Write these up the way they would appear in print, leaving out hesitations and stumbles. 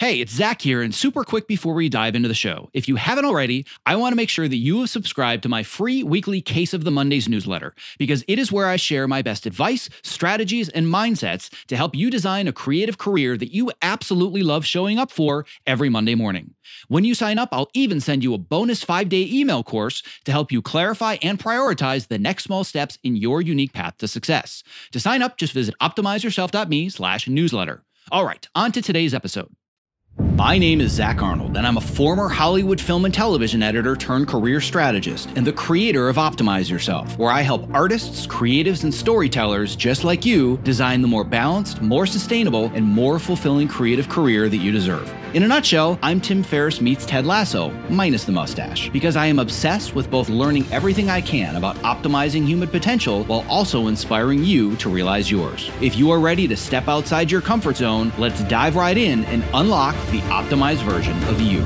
Hey, it's Zach here, and super quick before we dive into the show. If you haven't already, I want to make sure that you have subscribed to my free weekly Case of the Mondays newsletter, because it is where I share my best advice, strategies, and mindsets to help you design a creative career that you absolutely love showing up for every Monday morning. When you sign up, I'll even send you a bonus 5-day email course to help you clarify and prioritize the next small steps in your unique path to success. To sign up, just visit optimizeyourself.me/newsletter. All right, on to today's episode. My name is Zach Arnold, and I'm a former Hollywood film and television editor turned career strategist and the creator of Optimize Yourself, where I help artists, creatives, and storytellers just like you design the more balanced, more sustainable, and more fulfilling creative career that you deserve. In a nutshell, I'm Tim Ferriss meets Ted Lasso, minus the mustache, because I am obsessed with both learning everything I can about optimizing human potential while also inspiring you to realize yours. If you are ready to step outside your comfort zone, let's dive right in and unlock the optimized version of you.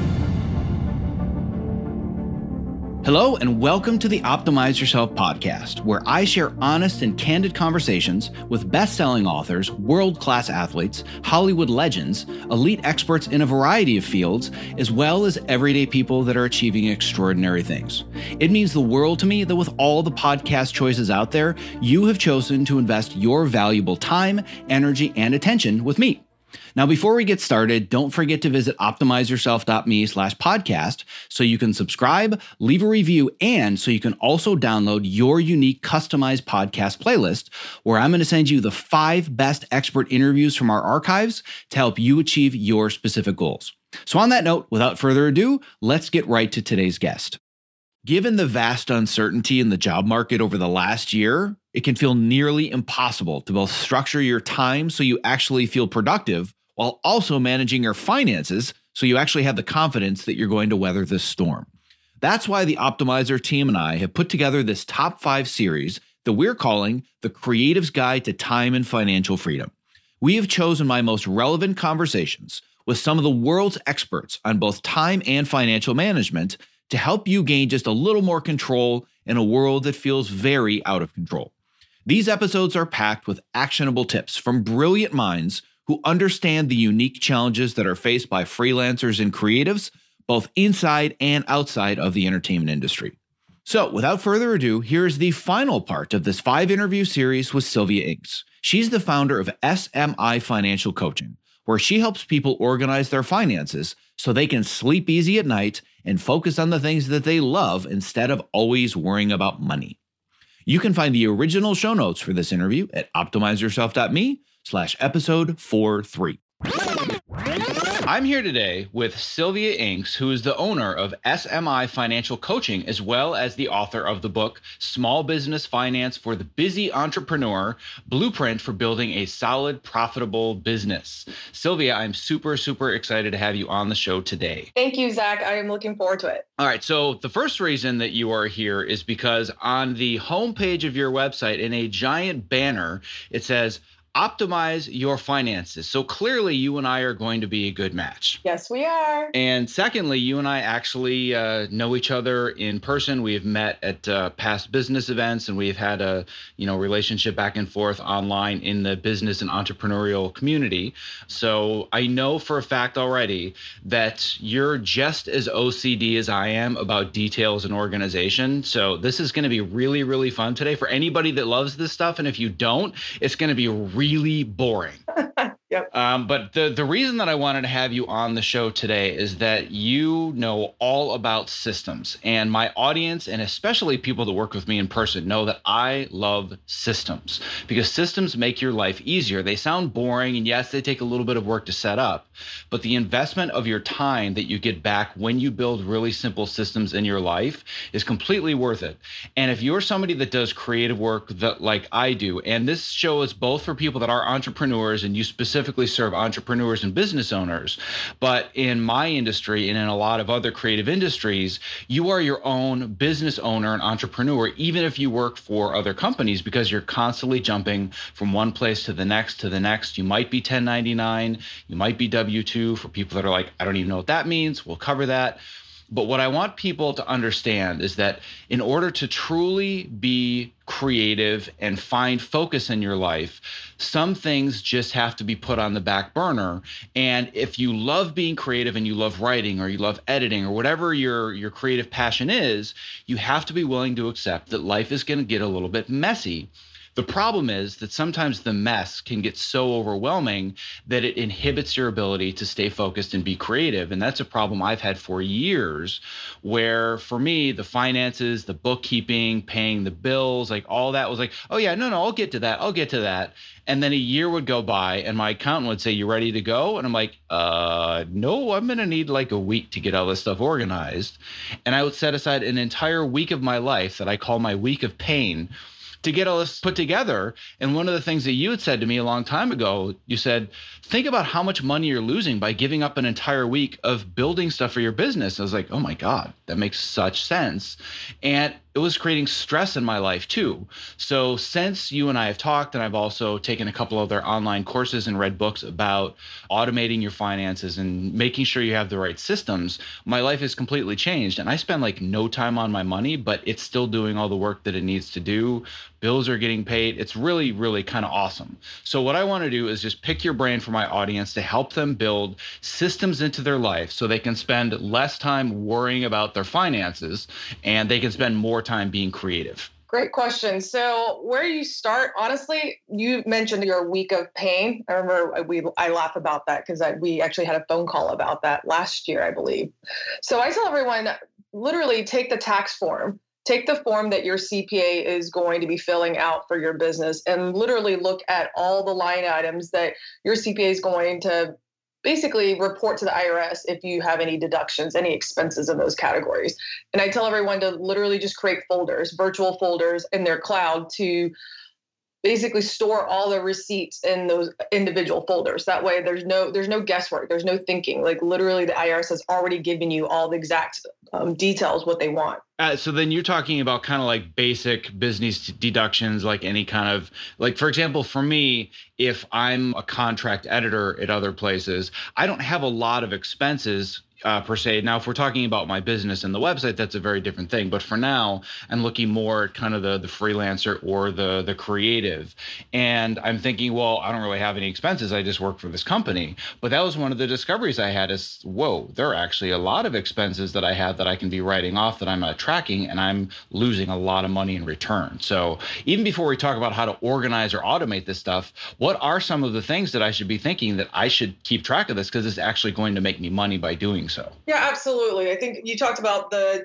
Hello, and welcome to the Optimize Yourself podcast, where I share honest and candid conversations with best-selling authors, world-class athletes, Hollywood legends, elite experts in a variety of fields, as well as everyday people that are achieving extraordinary things. It means the world to me that with all the podcast choices out there, you have chosen to invest your valuable time, energy, and attention with me. Now, before we get started, don't forget to visit optimizeyourself.me/podcast so you can subscribe, leave a review, and so you can also download your unique customized podcast playlist, where I'm going to send you the 5 best expert interviews from our archives to help you achieve your specific goals. So on that note, without further ado, let's get right to today's guest. Given the vast uncertainty in the job market over the last year, it can feel nearly impossible to both structure your time so you actually feel productive while also managing your finances so you actually have the confidence that you're going to weather this storm. That's why the Optimizer team and I have put together this top 5 series that we're calling The Creative's Guide to Time and Financial Freedom. We have chosen my most relevant conversations with some of the world's experts on both time and financial management to help you gain just a little more control in a world that feels very out of control. These episodes are packed with actionable tips from brilliant minds who understand the unique challenges that are faced by freelancers and creatives, both inside and outside of the entertainment industry. So without further ado, here's the final part of this 5-interview series with Sylvia Inks. She's the founder of SMI Financial Coaching, where she helps people organize their finances so they can sleep easy at night and focus on the things that they love instead of always worrying about money. You can find the original show notes for this interview at optimizeyourself.me/episode 43. I'm here today with Sylvia Inks, who is the owner of SMI Financial Coaching, as well as the author of the book, Small Business Finance for the Busy Entrepreneur, Blueprint for Building a Solid, Profitable Business. Sylvia, I'm super excited to have you on the show today. Thank you, Zach. I am looking forward to it. All right. So the first reason that you are here is because on the homepage of your website, in a giant banner, it says, Optimize your finances. So clearly you and I are going to be a good match. Yes, we are. And secondly, you and I actually know each other in person. We have met at past business events, and we've had a relationship back and forth online in the business and entrepreneurial community. So I know for a fact already that you're just as OCD as I am about details and organization. So this is going to be really fun today for anybody that loves this stuff. And if you don't, it's going to be really boring. Yep. But the reason that I wanted to have you on the show today is that you know all about systems, and my audience, and especially people that work with me in person, know that I love systems because systems make your life easier. They sound boring, and yes, they take a little bit of work to set up, but the investment of your time that you get back when you build really simple systems in your life is completely worth it. And if you're somebody that does creative work that like I do, and this show is both for people that are entrepreneurs, and you specifically serve entrepreneurs and business owners, but in my industry and in a lot of other creative industries, you are your own business owner and entrepreneur, even if you work for other companies, because you're constantly jumping from one place to the next to the next. You might be 1099, you might be W-2 for people that are like, I don't even know what that means. We'll cover that. But what I want people to understand is that in order to truly be creative and find focus in your life, some things just have to be put on the back burner. And if you love being creative and you love writing or you love editing or whatever your creative passion is, you have to be willing to accept that life is going to get a little bit messy. The problem is that sometimes the mess can get so overwhelming that it inhibits your ability to stay focused and be creative. And that's a problem I've had for years, where for me, the finances, the bookkeeping, paying the bills, like all that was like, oh yeah, no, I'll get to that. I'll get to that. And then a year would go by and my accountant would say, you ready to go? And I'm like, no, I'm going to need like a week to get all this stuff organized. And I would set aside an entire week of my life that I call my week of pain to get all this put together. And one of the things that you had said to me a long time ago, you said, think about how much money you're losing by giving up an entire week of building stuff for your business. I was like, oh my God, that makes such sense. And it was creating stress in my life too. So since you and I have talked, and I've also taken a couple of their online courses and read books about automating your finances and making sure you have the right systems, my life has completely changed. And I spend like no time on my money, but it's still doing all the work that it needs to do. Bills are getting paid. It's really, really kind of awesome. So what I want to do is just pick your brain for my audience to help them build systems into their life so they can spend less time worrying about their finances and they can spend more time being creative. Great question. So where you start, honestly, you mentioned your week of pain. I remember I laugh about that because we actually had a phone call about that last year, I believe. So I tell everyone, literally take the tax form. Take the form that your CPA is going to be filling out for your business and literally look at all the line items that your CPA is going to basically report to the IRS if you have any deductions, any expenses in those categories. And I tell everyone to literally just create folders, virtual folders in their cloud to basically store all the receipts in those individual folders. That way there's no guesswork. There's no thinking. Like literally the IRS has already given you all the exact details, what they want. So then you're talking about kind of like basic business deductions, like any kind of, like, for example, for me, if I'm a contract editor at other places, I don't have a lot of expenses per se. Now, if we're talking about my business and the website, that's a very different thing. But for now, I'm looking more at kind of the freelancer or the creative. And I'm thinking, well, I don't really have any expenses. I just work for this company. But that was one of the discoveries I had is, whoa, there are actually a lot of expenses that I have that I can be writing off that I'm not tracking, and I'm losing a lot of money in return. So even before we talk about how to organize or automate this stuff, what are some of the things that I should be thinking that I should keep track of this because it's actually going to make me money by doing so? Yeah, absolutely. I think you talked about the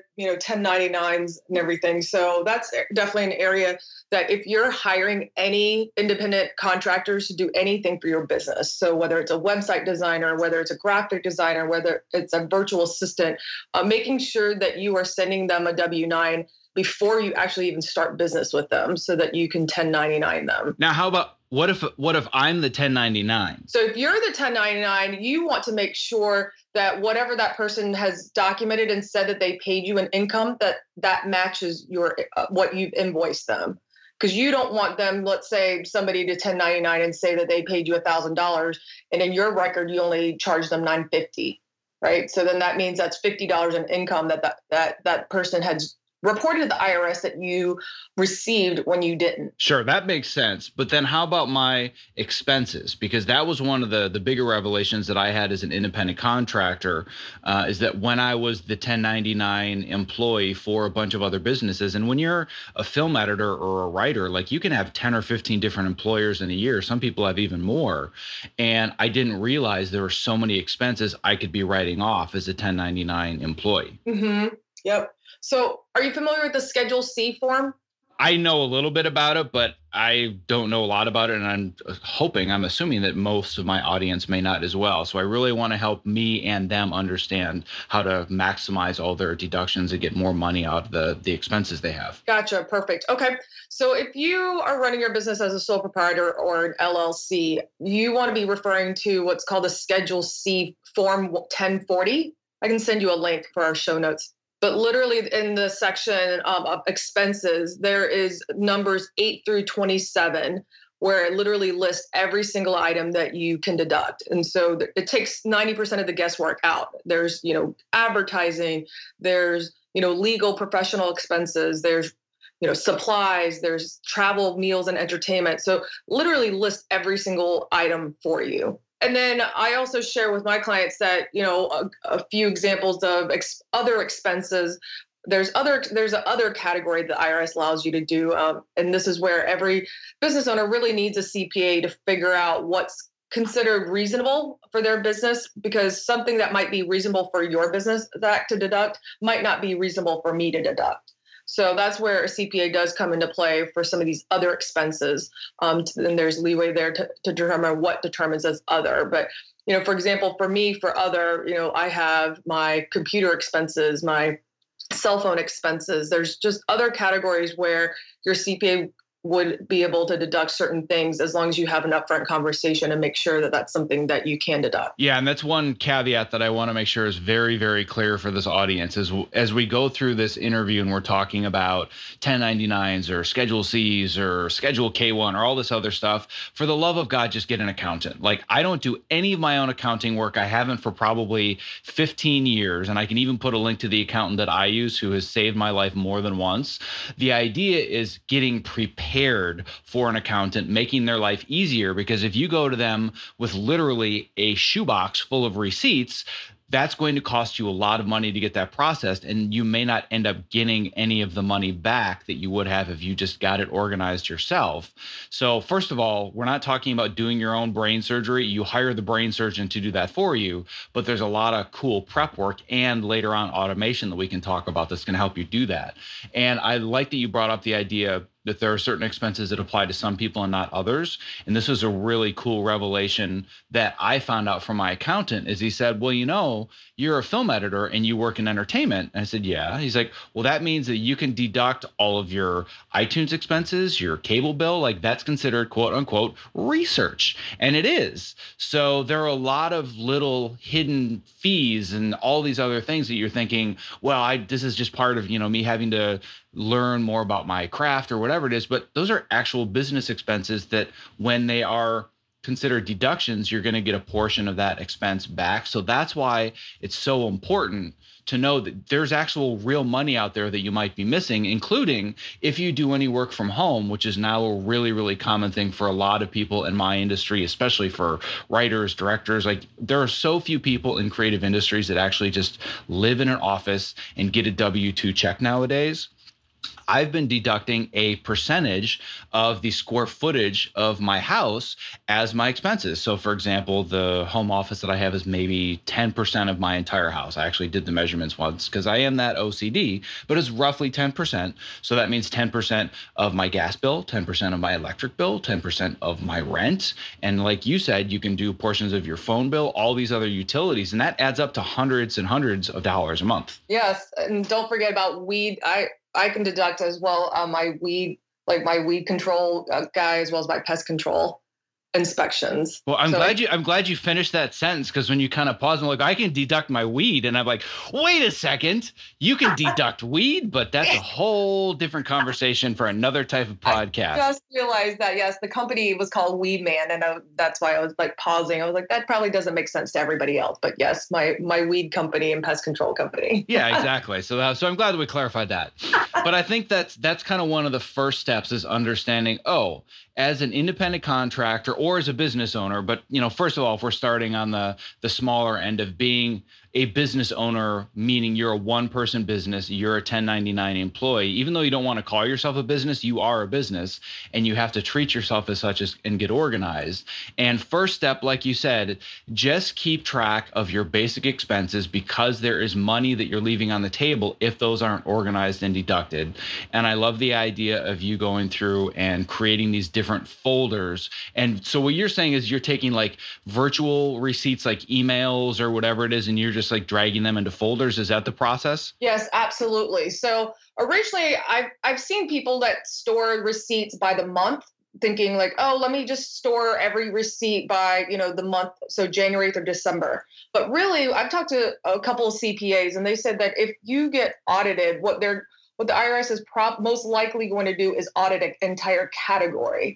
1099s and everything. So that's definitely an area that if you're hiring any independent contractors to do anything for your business, so whether it's a website designer, whether it's a graphic designer, whether it's a virtual assistant, making sure that you are sending them a W-9 before you actually even start business with them so that you can 1099 them. Now, how about what if I'm the 1099? So if you're the 1099, you want to make sure that whatever that person has documented and said that they paid you an income, that matches your what you've invoiced them. Because you don't want them, let's say somebody to 1099 and say that they paid you $1,000, and in your record you only charge them $950, right? So then that means that's $50 in income that person has reported to the IRS that you received when you didn't. Sure, that makes sense. But then how about my expenses? Because that was one of the bigger revelations that I had as an independent contractor, is that when I was the 1099 employee for a bunch of other businesses, and when you're a film editor or a writer, like you can have 10 or 15 different employers in a year. Some people have even more. And I didn't realize there were so many expenses I could be writing off as a 1099 employee. Mm-hmm. Yep. So are you familiar with the Schedule C form? I know a little bit about it, but I don't know a lot about it. And I'm assuming that most of my audience may not as well. So I really want to help me and them understand how to maximize all their deductions and get more money out of the expenses they have. Gotcha. Perfect. Okay. So if you are running your business as a sole proprietor or an LLC, you want to be referring to what's called a Schedule C form 1040. I can send you a link for our show notes. But literally in the section of expenses, there is numbers 8 through 27, where it literally lists every single item that you can deduct. And so it takes 90% of the guesswork out. There's, advertising, there's, legal professional expenses, there's, supplies, there's travel, meals, and entertainment. So literally list every single item for you. And then I also share with my clients that, a few examples of other expenses. There's a other category that IRS allows you to do. And this is where every business owner really needs a CPA to figure out what's considered reasonable for their business, because something that might be reasonable for your business to deduct might not be reasonable for me to deduct. So that's where a CPA does come into play for some of these other expenses. And there's leeway there to determine what determines as other. But, for example, for me, for other, I have my computer expenses, my cell phone expenses. There's just other categories where your CPA would be able to deduct certain things as long as you have an upfront conversation and make sure that that's something that you can deduct. Yeah, and that's one caveat that I want to make sure is very, very clear for this audience. As we go through this interview and we're talking about 1099s or Schedule Cs or Schedule K1 or all this other stuff, for the love of God, just get an accountant. Like, I don't do any of my own accounting work. I haven't for probably 15 years, and I can even put a link to the accountant that I use who has saved my life more than once. The idea is getting prepared for an accountant, making their life easier, because if you go to them with literally a shoebox full of receipts, that's going to cost you a lot of money to get that processed, and you may not end up getting any of the money back that you would have if you just got it organized yourself. So first of all, we're not talking about doing your own brain surgery. You hire the brain surgeon to do that for you, but there's a lot of cool prep work and later on automation that we can talk about that's going to help you do that. And I like that you brought up the idea that there are certain expenses that apply to some people and not others. And this was a really cool revelation that I found out from my accountant, is he said, well, you're a film editor and you work in entertainment. And I said, yeah. He's like, well, that means that you can deduct all of your iTunes expenses, your cable bill, like that's considered quote unquote research. And it is. So there are a lot of little hidden fees and all these other things that you're thinking, well, this is just part of, me having to learn more about my craft or whatever it is. But those are actual business expenses that when they are considered deductions, you're going to get a portion of that expense back. So that's why it's so important to know that there's actual real money out there that you might be missing, including if you do any work from home, which is now a really, really common thing for a lot of people in my industry, especially for writers, directors. Like, there are so few people in creative industries that actually just live in an office and get a W-2 check nowadays. I've been deducting a percentage of the square footage of my house as my expenses. So for example, the home office that I have is maybe 10% of my entire house. I actually did the measurements once because I am that OCD, but it's roughly 10%. So that means 10% of my gas bill, 10% of my electric bill, 10% of my rent. And like you said, you can do portions of your phone bill, all these other utilities, and that adds up to hundreds and hundreds of dollars a month. Yes. And don't forget about weed. I can deduct as well my weed control guy, as well as my pest control inspections. Well, I'm glad you finished that sentence, because when you kind of pause and like, I can deduct my weed, and I'm like, wait a second, you can deduct weed, but that's a whole different conversation for another type of podcast. I just realized that, yes, the company was called Weed Man, and that's why I was like pausing. I was like, that probably doesn't make sense to everybody else, but yes, my weed company and pest control company. Yeah, exactly. So I'm glad that we clarified that. But I think that's kind of one of the first steps, is understanding, as an independent contractor or as a business owner, but first of all, if we're starting on the smaller end of being a business owner, meaning you're a one-person business, you're a 1099 employee, even though you don't want to call yourself a business, you are a business, and you have to treat yourself as such and get organized. And first step, like you said, just keep track of your basic expenses, because there is money that you're leaving on the table if those aren't organized and deducted. And I love the idea of you going through and creating these different folders. And so what you're saying is you're taking like virtual receipts, like emails or whatever it is, and you're just like dragging them into folders. Is that the process? Yes, absolutely. So originally I've seen people that store receipts by the month, thinking like, oh, let me just store every receipt by, the month. So January through December. But really, I've talked to a couple of CPAs, and they said that if you get audited, what the IRS is most likely going to do is audit an entire category.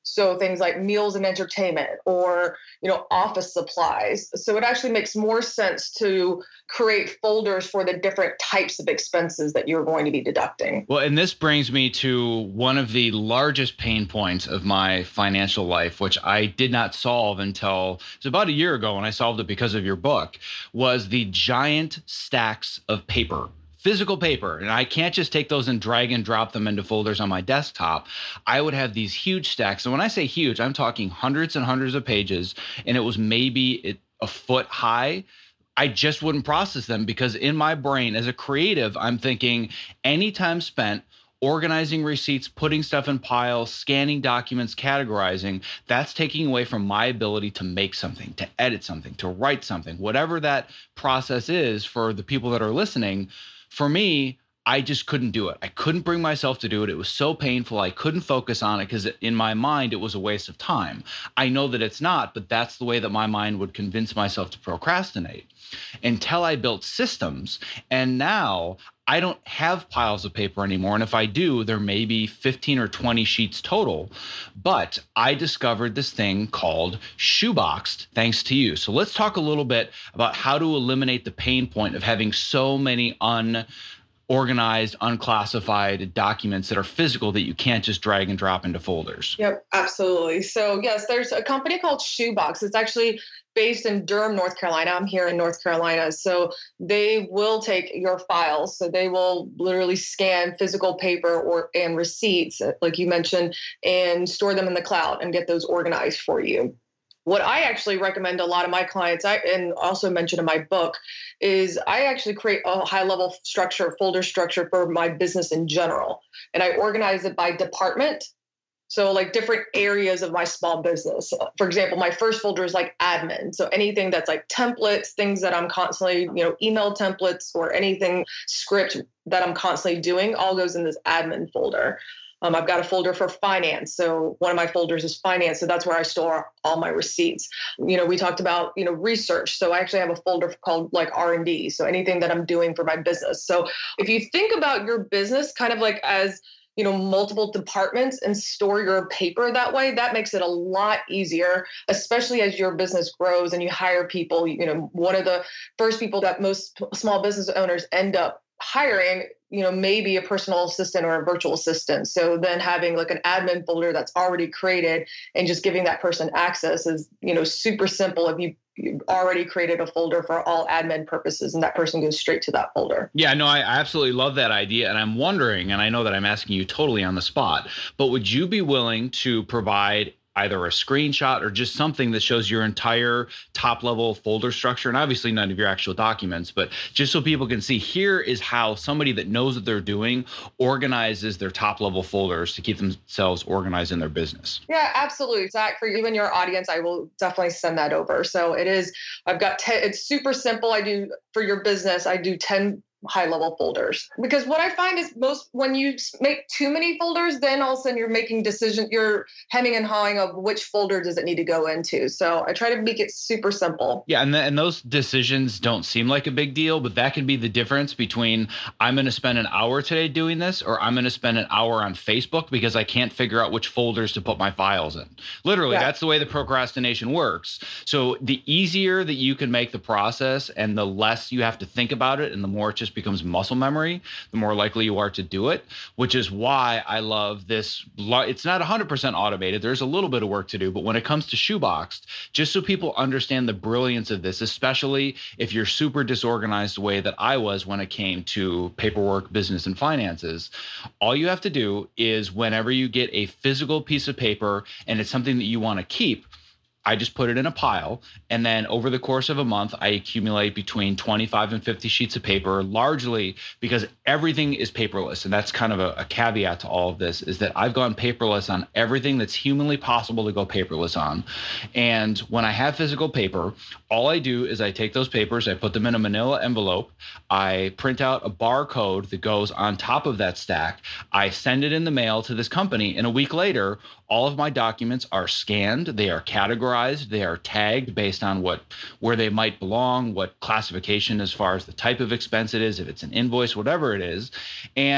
So things like meals and entertainment or, office supplies. So it actually makes more sense to create folders for the different types of expenses that you're going to be deducting. Well, and this brings me to one of the largest pain points of my financial life, which I did not solve until it was about a year ago when I solved it because of your book, was the giant stacks of paper. Physical paper. And I can't just take those and drag and drop them into folders on my desktop. I would have these huge stacks. And when I say huge, I'm talking hundreds and hundreds of pages. And it was maybe a foot high. I just wouldn't process them because in my brain as a creative, I'm thinking any time spent organizing receipts, putting stuff in piles, scanning documents, categorizing, that's taking away from my ability to make something, to edit something, to write something, whatever that process is for the people that are listening. For me, I just couldn't do it. I couldn't bring myself to do it. It was so painful. I couldn't focus on it because in my mind, it was a waste of time. I know that it's not, but that's the way that my mind would convince myself to procrastinate until I built systems. And now I don't have piles of paper anymore. And if I do, there may be 15 or 20 sheets total. But I discovered this thing called Shoeboxed thanks to you. So let's talk a little bit about how to eliminate the pain point of having so many unorganized, unclassified documents that are physical that you can't just drag and drop into folders. Yep, absolutely. So yes, there's a company called Shoebox. It's actually based in Durham, North Carolina. I'm here in North Carolina. So they will take your files. So they will literally scan physical paper and receipts, like you mentioned, and store them in the cloud and get those organized for you. What I actually recommend a lot of my clients, and also mentioned in my book, is I actually create a high-level structure, folder structure for my business in general. And I organize it by department. So like different areas of my small business. For example, my first folder is like admin. So anything that's like templates, things that I'm constantly, email templates or anything script that I'm constantly doing all goes in this admin folder. I've got a folder for finance. So one of my folders is finance. So that's where I store all my receipts. We talked about, research. So I actually have a folder called like R&D. So anything that I'm doing for my business. So if you think about your business kind of like as multiple departments and store your paper that way, that makes it a lot easier, especially as your business grows and you hire people. One of the first people that most small business owners end up hiring, maybe a personal assistant or a virtual assistant. So then having like an admin folder that's already created and just giving that person access is, super simple if you've already created a folder for all admin purposes and that person goes straight to that folder. Yeah, no, I absolutely love that idea. And I'm wondering, and I know that I'm asking you totally on the spot, but would you be willing to provide either a screenshot or just something that shows your entire top level folder structure? And obviously none of your actual documents, but just so people can see, here is how somebody that knows what they're doing organizes their top level folders to keep themselves organized in their business. Yeah, absolutely. Zach, for you and your audience, I will definitely send that over. So I've got 10, it's super simple. For your business, I do 10 high-level folders, because what I find is when you make too many folders, then all of a sudden you're making decisions, you're hemming and hawing of which folder does it need to go into. So I try to make it super simple. Yeah, and those decisions don't seem like a big deal, but that can be the difference between I'm going to spend an hour today doing this, or I'm going to spend an hour on Facebook because I can't figure out which folders to put my files in. Literally, yeah. That's the way the procrastination works. So the easier that you can make the process and the less you have to think about it and the more it just becomes muscle memory, the more likely you are to do it, which is why I love this. It's not 100% automated. There's a little bit of work to do, but when it comes to Shoeboxed, just so people understand the brilliance of this, especially if you're super disorganized the way that I was when it came to paperwork, business, and finances, all you have to do is whenever you get a physical piece of paper and it's something that you want to keep, I just put it in a pile. And then over the course of a month, I accumulate between 25 and 50 sheets of paper, largely because everything is paperless. And that's kind of a caveat to all of this, is that I've gone paperless on everything that's humanly possible to go paperless on. And when I have physical paper, all I do is I take those papers, I put them in a manila envelope, I print out a barcode that goes on top of that stack, I send it in the mail to this company, and a week later, all of my documents are scanned, they are categorized, they are tagged based on where they might belong, what classification as far as the type of expense it is, if it's an invoice, whatever it is. And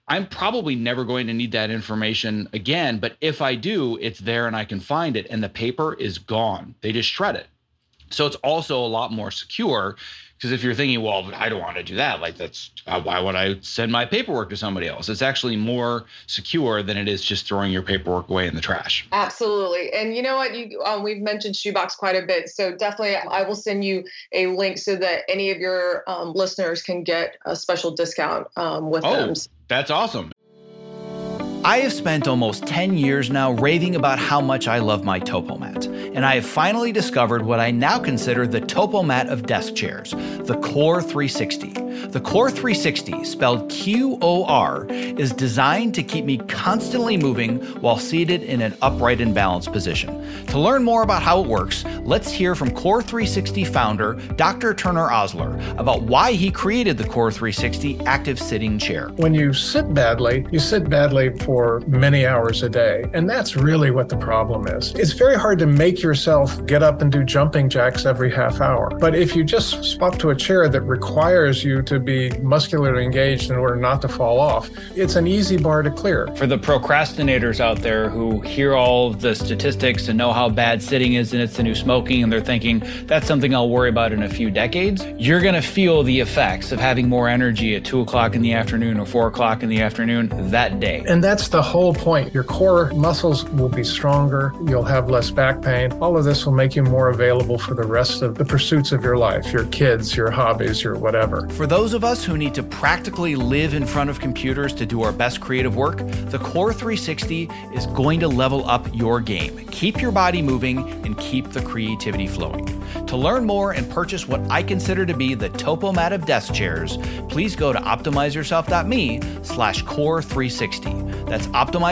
I'm probably never going to need that information again. But if I do, it's there and I can find it, and the paper is gone. They just shred it. So it's also a lot more secure, because if you're thinking, well, I don't want to do that, like that's why would I send my paperwork to somebody else? It's actually more secure than it is just throwing your paperwork away in the trash. Absolutely. And you know what? We've mentioned Shoebox quite a bit. So definitely I will send you a link so that any of your listeners can get a special discount with them. That's awesome. I have spent almost 10 years now raving about how much I love my TopoMat, and I have finally discovered what I now consider the TopoMat of desk chairs, the Core 360. The Core 360, spelled QOR, is designed to keep me constantly moving while seated in an upright and balanced position. To learn more about how it works, let's hear from Core 360 founder Dr. Turner Osler about why he created the Core 360 active sitting chair. When you sit badly, you sit badly for many hours a day. And that's really what the problem is. It's very hard to make yourself get up and do jumping jacks every half hour. But if you just swap to a chair that requires you to be muscularly engaged in order not to fall off, it's an easy bar to clear. For the procrastinators out there who hear all of the statistics and know how bad sitting is and it's the new smoking, and they're thinking that's something I'll worry about in a few decades, you're going to feel the effects of having more energy at 2 o'clock in the afternoon or 4 o'clock in the afternoon that day. And that's the whole point. Your core muscles will be stronger. You'll have less back pain. All of this will make you more available for the rest of the pursuits of your life, your kids, your hobbies, your whatever. For those of us who need to practically live in front of computers to do our best creative work, the Core 360 is going to level up your game. Keep your body moving and keep the creativity flowing. To learn more and purchase what I consider to be the TopoMat of desk chairs, please go to optimizeyourself.me/core360. That's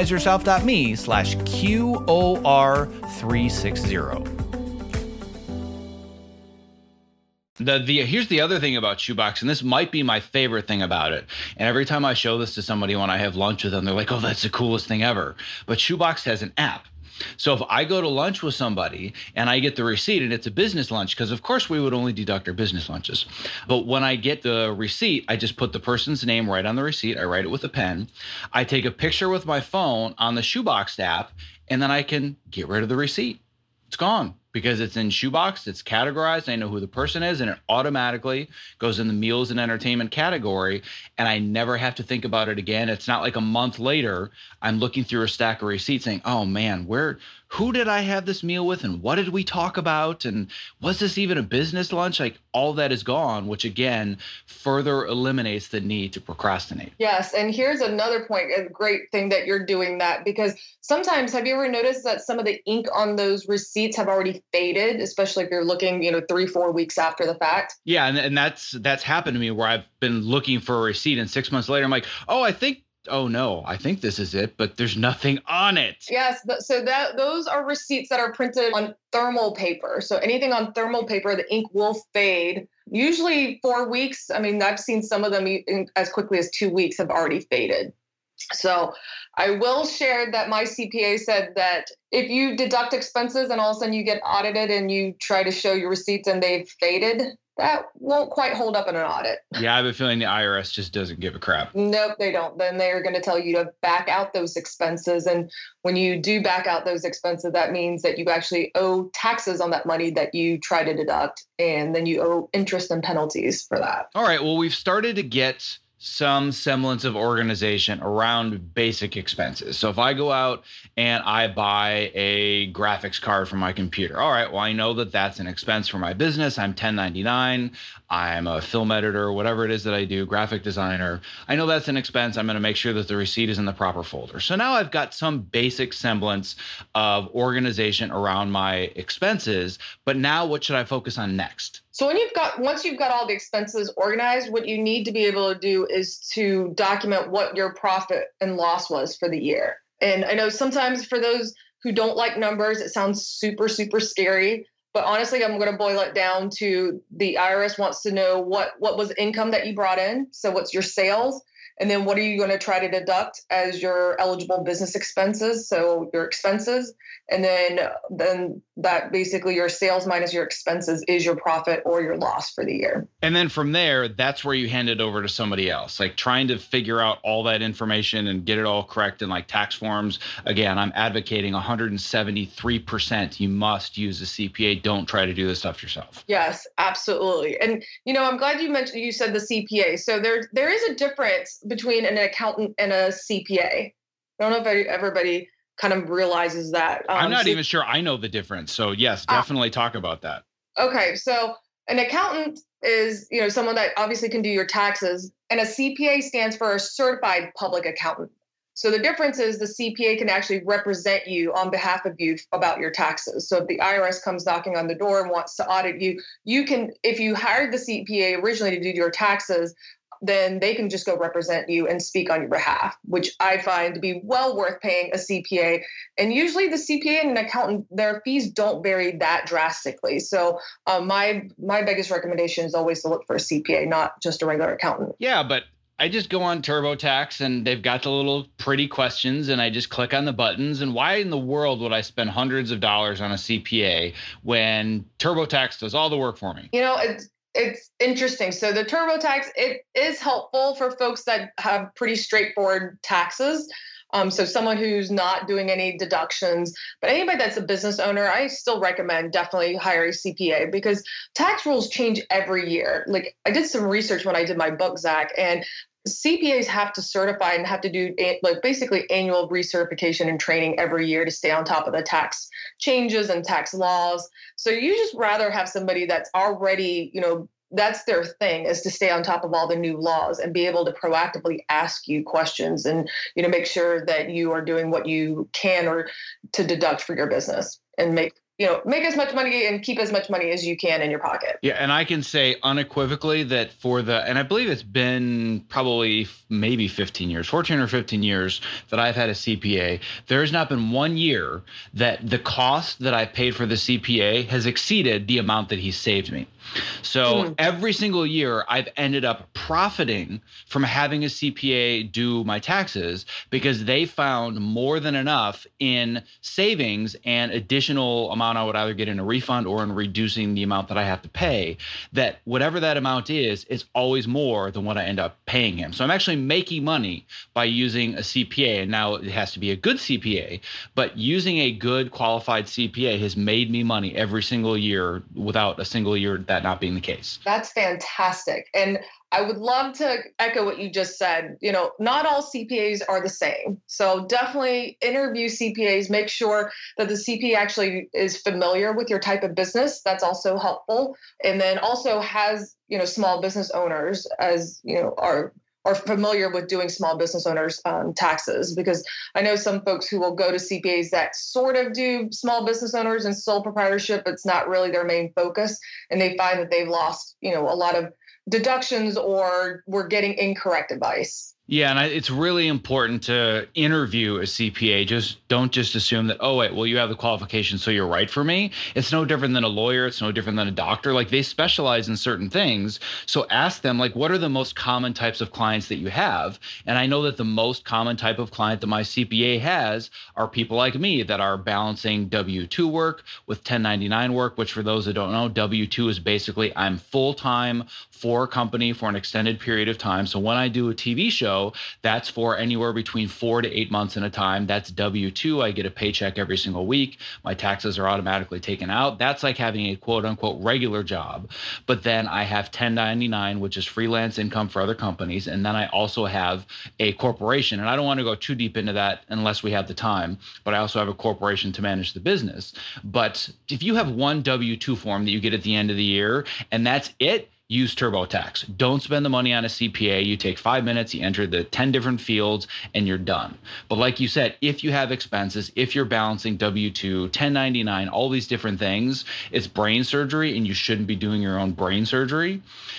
optimizeyourself.me/QOR360. Here's the other thing about Shoebox, and this might be my favorite thing about it. And every time I show this to somebody when I have lunch with them, they're like, oh, that's the coolest thing ever. But Shoebox has an app. So if I go to lunch with somebody and I get the receipt and it's a business lunch, because of course we would only deduct our business lunches. But when I get the receipt, I just put the person's name right on the receipt. I write it with a pen. I take a picture with my phone on the Shoebox app, and then I can get rid of the receipt. It's gone because it's in Shoebox. It's categorized. I know who the person is, and it automatically goes in the meals and entertainment category, and I never have to think about it again. It's not like a month later I'm looking through a stack of receipts saying, oh man, who did I have this meal with, and what did we talk about, and was this even a business lunch? Like, all that is gone, which again further eliminates the need to procrastinate. Yes, and here's another point, a great thing that you're doing that, because sometimes, have you ever noticed that some of the ink on those receipts have already faded, especially if you're looking, 3-4 weeks after the fact? Yeah, and that's happened to me where I've been looking for a receipt, and 6 months later I'm like, oh no, I think this is it, but there's nothing on it. Yes, so those are receipts that are printed on thermal paper. So anything on thermal paper, the ink will fade. Usually 4 weeks. I mean, I've seen some of them as quickly as 2 weeks have already faded. So I will share that my CPA said that if you deduct expenses and all of a sudden you get audited and you try to show your receipts and they've faded, that won't quite hold up in an audit. Yeah, I have a feeling the IRS just doesn't give a crap. Nope, they don't. Then they're going to tell you to back out those expenses. And when you do back out those expenses, that means that you actually owe taxes on that money that you try to deduct. And then you owe interest and penalties for that. All right, well, we've started to get some semblance of organization around basic expenses. So if I go out and I buy a graphics card for my computer, all right, well, I know that that's an expense for my business. I'm 1099. I'm a film editor, whatever it is that I do, graphic designer. I know that's an expense. I'm going to make sure that the receipt is in the proper folder. So now I've got some basic semblance of organization around my expenses, but now what should I focus on next? So once you've got all the expenses organized, what you need to be able to do is to document what your profit and loss was for the year. And I know sometimes for those who don't like numbers, it sounds super, super scary. But honestly, I'm going to boil it down to the IRS wants to know what was income that you brought in. So what's your sales? And then what are you going to try to deduct as your eligible business expenses? So your expenses, and then that basically your sales minus your expenses is your profit or your loss for the year. And then from there, that's where you hand it over to somebody else, like trying to figure out all that information and get it all correct in like tax forms. Again, I'm advocating 173%. You must use a CPA. Don't try to do this stuff yourself. Yes, absolutely. And, I'm glad you said the CPA. So there is a difference between an accountant and a CPA. I don't know if everybody kind of realizes that. I'm not even sure I know the difference. So yes, definitely talk about that. Okay. So an accountant is, someone that obviously can do your taxes, and a CPA stands for a certified public accountant. So the difference is the CPA can actually represent you on behalf of you about your taxes. So if the IRS comes knocking on the door and wants to audit you, you can, if you hired the CPA originally to do your taxes, then they can just go represent you and speak on your behalf, which I find to be well worth paying a CPA. And usually the CPA and an accountant, their fees don't vary that drastically. So my biggest recommendation is always to look for a CPA, not just a regular accountant. Yeah, but I just go on TurboTax and they've got the little pretty questions and I just click on the buttons. And why in the world would I spend hundreds of dollars on a CPA when TurboTax does all the work for me? It's interesting. So the TurboTax, it is helpful for folks that have pretty straightforward taxes. So someone who's not doing any deductions, but anybody that's a business owner, I still recommend definitely hire a CPA because tax rules change every year. Like I did some research when I did my book, Zach, and CPAs have to certify and have to do basically annual recertification and training every year to stay on top of the tax changes and tax laws. So you just rather have somebody that's already, that's their thing, is to stay on top of all the new laws and be able to proactively ask you questions and, make sure that you are doing what you can or to deduct for your business and make as much money and keep as much money as you can in your pocket. Yeah. And I can say unequivocally that and I believe it's been probably maybe 14 or 15 years that I've had a CPA. There has not been 1 year that the cost that I paid for the CPA has exceeded the amount that he saved me. So every single year I've ended up profiting from having a CPA do my taxes because they found more than enough in savings and additional amount I would either get in a refund or in reducing the amount that I have to pay, that whatever that amount is always more than what I end up paying him. So I'm actually making money by using a CPA. And now it has to be a good CPA, but using a good qualified CPA has made me money every single year without a single year that not being the case. That's fantastic. And I would love to echo what you just said. Not all CPAs are the same. So definitely interview CPAs, make sure that the CPA actually is familiar with your type of business. That's also helpful. And then also has, small business owners as, are familiar with doing small business owners taxes, because I know some folks who will go to CPAs that sort of do small business owners and sole proprietorship. It's not really their main focus. And they find that they've lost, a lot of deductions or we're getting incorrect advice. Yeah, and it's really important to interview a CPA. Don't assume that, oh, wait, well, you have the qualifications, so you're right for me. It's no different than a lawyer. It's no different than a doctor. Like, they specialize in certain things. So ask them, like, what are the most common types of clients that you have? And I know that the most common type of client that my CPA has are people like me that are balancing W-2 work with 1099 work, which for those that don't know, W-2 is basically I'm full-time for a company for an extended period of time. So when I do a TV show, that's for anywhere between 4 to 8 months at a time. That's W-2. I get a paycheck every single week. My taxes are automatically taken out. That's like having a quote unquote regular job. But then I have 1099, which is freelance income for other companies. And then I also have a corporation. And I don't want to go too deep into that unless we have the time, but I also have a corporation to manage the business. But if you have one W-2 form that you get at the end of the year and that's it, use TurboTax. Don't spend the money on a CPA. You take 5 minutes, you enter the 10 different fields, and you're done. But like you said, if you have expenses, if you're balancing W-2, 1099, all these different things, it's brain surgery, and you shouldn't be doing your own brain surgery.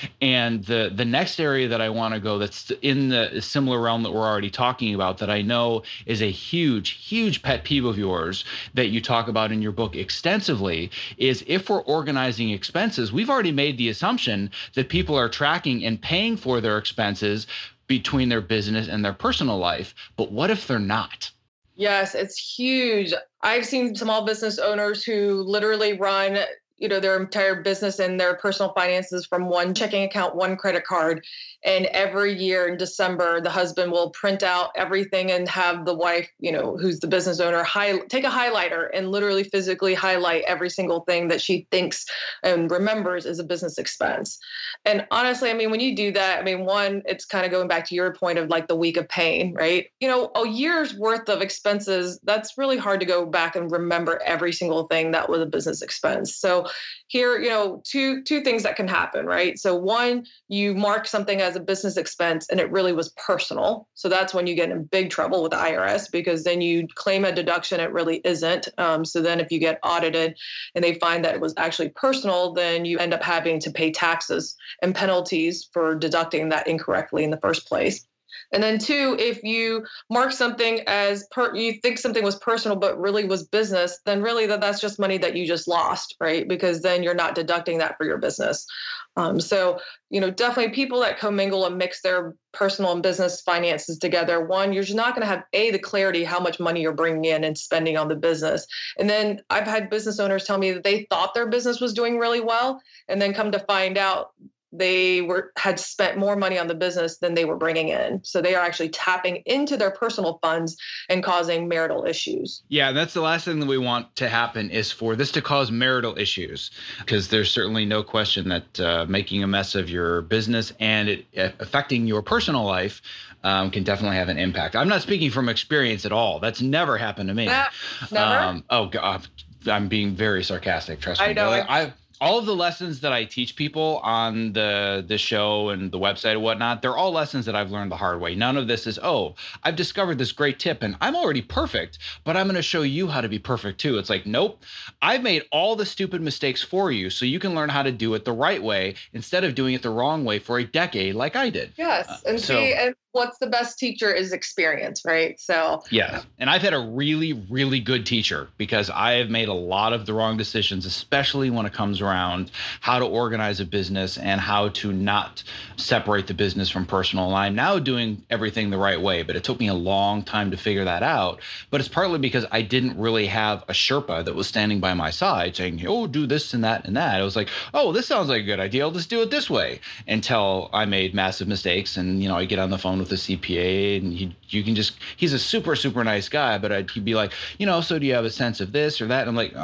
And the next area that I want to go that's in the similar realm that we're already talking about that I know is a huge, huge pet peeve of yours that you talk about in your book extensively is if we're organizing expenses, we've already made the assumption that people are tracking and paying for their expenses between their business and their personal life. But what if they're not? Yes, it's huge. I've seen small business owners who literally run, their entire business and their personal finances from one checking account, one credit card. And every year in December, the husband will print out everything and have the wife, who's the business owner, take a highlighter and literally physically highlight every single thing that she thinks and remembers is a business expense. And honestly, I mean, when you do that, I mean, one, it's kind of going back to your point of like the week of pain, right? A year's worth of expenses, that's really hard to go back and remember every single thing that was a business expense. So here, two things that can happen, right? So one, you mark something as a business expense and it really was personal. So that's when you get in big trouble with the IRS, because then you claim a deduction it really isn't. So then if you get audited and they find that it was actually personal, then you end up having to pay taxes and penalties for deducting that incorrectly in the first place. And then two, if you mark something as you think something was personal, but really was business, then really that's just money that you just lost, right? Because then you're not deducting that for your business. So, definitely people that commingle and mix their personal and business finances together. One, you're just not going to have the clarity how much money you're bringing in and spending on the business. And then I've had business owners tell me that they thought their business was doing really well, and then come to find out they had spent more money on the business than they were bringing in. So they are actually tapping into their personal funds and causing marital issues. Yeah, that's the last thing that we want to happen, is for this to cause marital issues, because there's certainly no question that making a mess of your business and it affecting your personal life can definitely have an impact. I'm not speaking from experience at all. That's never happened to me. Never? Oh God, I'm being very sarcastic. Trust me. I know. All of the lessons that I teach people on the show and the website and whatnot, they're all lessons that I've learned the hard way. None of this is, I've discovered this great tip and I'm already perfect, but I'm going to show you how to be perfect too. It's like, nope, I've made all the stupid mistakes for you so you can learn how to do it the right way instead of doing it the wrong way for a decade like I did. Yes. And what's the best teacher is experience, right? So yeah. And I've had a really, really good teacher, because I have made a lot of the wrong decisions, especially when it comes around how to organize a business and how to not separate the business from personal. And I'm now doing everything the right way, but it took me a long time to figure that out. But it's partly because I didn't really have a Sherpa that was standing by my side saying, do this and that and that. I was like, this sounds like a good idea. I'll just do it this way, until I made massive mistakes. And, I get on the phone with the CPA and he's a super, super nice guy, but he'd be like, so do you have a sense of this or that? And I'm like,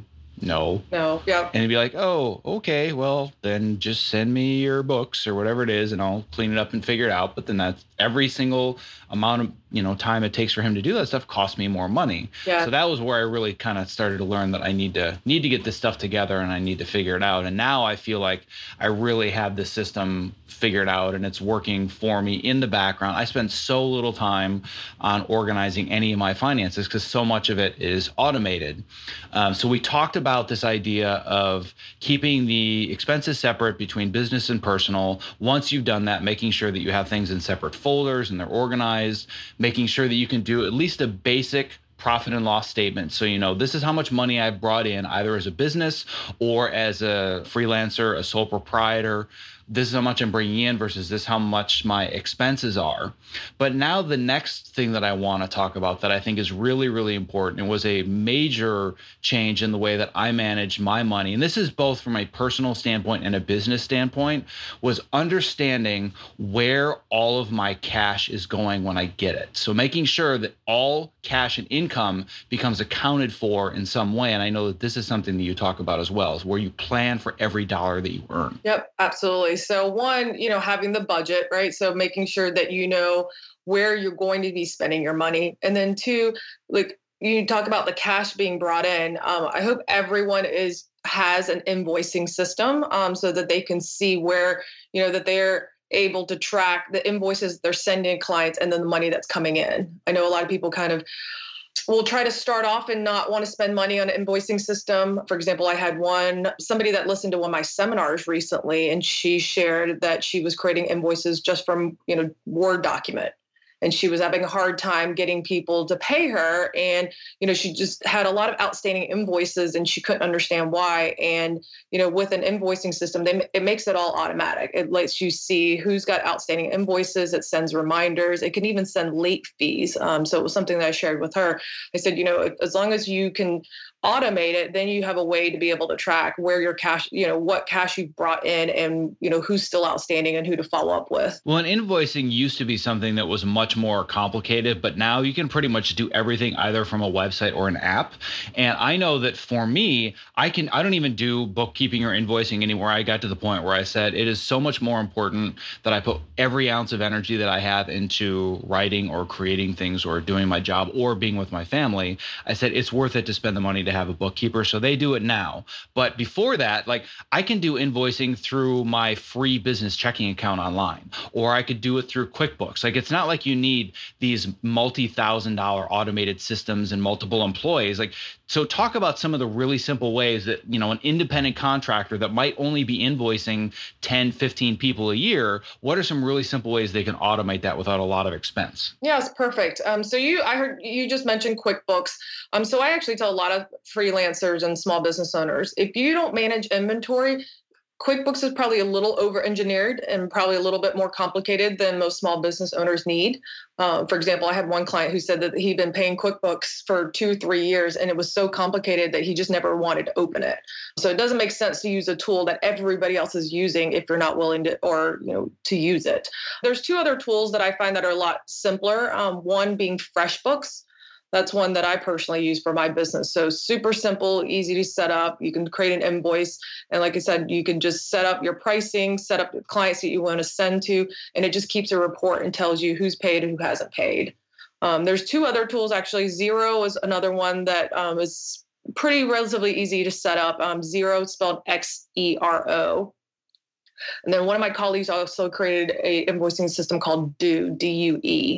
no. Yeah. And he'd be like, okay, well, then just send me your books or whatever it is, and I'll clean it up and figure it out. But then that's every single amount of, time it takes for him to do that stuff costs me more money. Yeah. So that was where I really kind of started to learn that I need to get this stuff together and I need to figure it out. And now I feel like I really have the system figured out and it's working for me in the background. I spend so little time on organizing any of my finances because so much of it is automated. So we talked about this idea of keeping the expenses separate between business and personal. Once you've done that, making sure that you have things in separate folders and they're organized, making sure that you can do at least a basic profit and loss statement. So, this is how much money I've brought in either as a business or as a freelancer, a sole proprietor. This is how much I'm bringing in versus this how much my expenses are. But now the next thing that I want to talk about that I think is really, really important, and was a major change in the way that I manage my money, and this is both from a personal standpoint and a business standpoint, was understanding where all of my cash is going when I get it. So making sure that all cash and income becomes accounted for in some way. And I know that this is something that you talk about as well, is where you plan for every dollar that you earn. Yep, absolutely. So one, having the budget, right? So making sure that you know where you're going to be spending your money. And then two, like you talk about the cash being brought in. I hope everyone has an invoicing system so that they can see where, that they're able to track the invoices they're sending clients and then the money that's coming in. I know a lot of people kind of will try to start off and not want to spend money on an invoicing system. For example, I had somebody that listened to one of my seminars recently, and she shared that she was creating invoices just from, Word document. and she was having a hard time getting people to pay her. And, she just had a lot of outstanding invoices and she couldn't understand why. And, with an invoicing system, it makes it all automatic. It lets you see who's got outstanding invoices. It sends reminders. It can even send late fees. So it was something that I shared with her. I said, as long as you can automate it, then you have a way to be able to track where your cash, what cash you've brought in and, who's still outstanding and who to follow up with. Well, and invoicing used to be something that was much more complicated, but now you can pretty much do everything either from a website or an app. And I know that for me, I don't even do bookkeeping or invoicing anymore. I got to the point where I said it is so much more important that I put every ounce of energy that I have into writing or creating things or doing my job or being with my family. I said it's worth it to spend the money to have a bookkeeper. So they do it now. But before that, I can do invoicing through my free business checking account online, or I could do it through QuickBooks. It's not like you need these multi-$1,000 automated systems and multiple employees. So talk about some of the really simple ways that, an independent contractor that might only be invoicing 10, 15 people a year, what are some really simple ways they can automate that without a lot of expense? Yes, perfect. I heard you just mentioned QuickBooks. So I actually tell a lot of freelancers and small business owners, if you don't manage inventory, QuickBooks is probably a little over-engineered and probably a little bit more complicated than most small business owners need. For example, I had one client who said that he'd been paying QuickBooks for 2-3 years, and it was so complicated that he just never wanted to open it. So it doesn't make sense to use a tool that everybody else is using if you're not willing to, or to use it. There's 2 other tools that I find that are a lot simpler. One being FreshBooks. That's one that I personally use for my business. So super simple, easy to set up. You can create an invoice. And like I said, you can just set up your pricing, set up the clients that you want to send to, and it just keeps a report and tells you who's paid and who hasn't paid. There's 2 other tools, actually. Xero is another one that is pretty relatively easy to set up. Xero, spelled Xero. And then one of my colleagues also created an invoicing system called Due, DUE.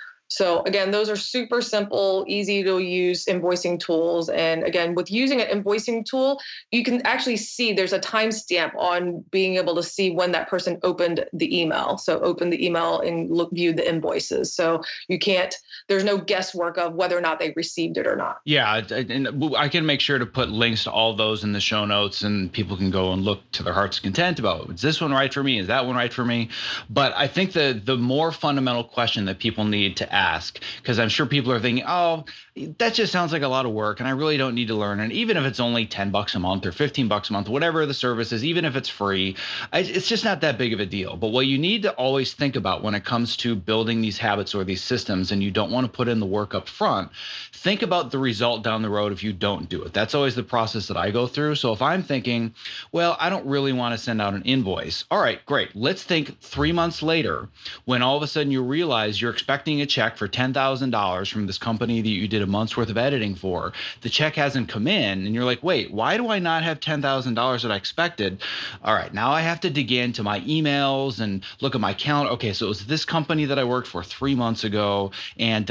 So again, those are super simple, easy to use invoicing tools. And again, with using an invoicing tool, you can actually see there's a timestamp on being able to see when that person opened the email. So open the email and view the invoices. So there's no guesswork of whether or not they received it or not. Yeah, and I can make sure to put links to all those in the show notes, and people can go and look to their heart's content about, is this one right for me? Is that one right for me? But I think the more fundamental question that people need to ask, because I'm sure people are thinking, oh, that just sounds like a lot of work and I really don't need to learn. And even if it's only $10 a month or $15 a month, whatever the service is, even if it's free, it's just not that big of a deal. But what you need to always think about when it comes to building these habits or these systems, and you don't want to put in the work up front, think about the result down the road if you don't do it. That's always the process that I go through. So if I'm thinking, well, I don't really want to send out an invoice. All right, great. Let's think 3 months later, when all of a sudden you realize you're expecting a check for $10,000 from this company that you did a month's worth of editing for. The check hasn't come in, and you're like, wait, why do I not have $10,000 that I expected? All right, now I have to dig into my emails and look at my calendar. Okay, so it was this company that I worked for 3 months ago, and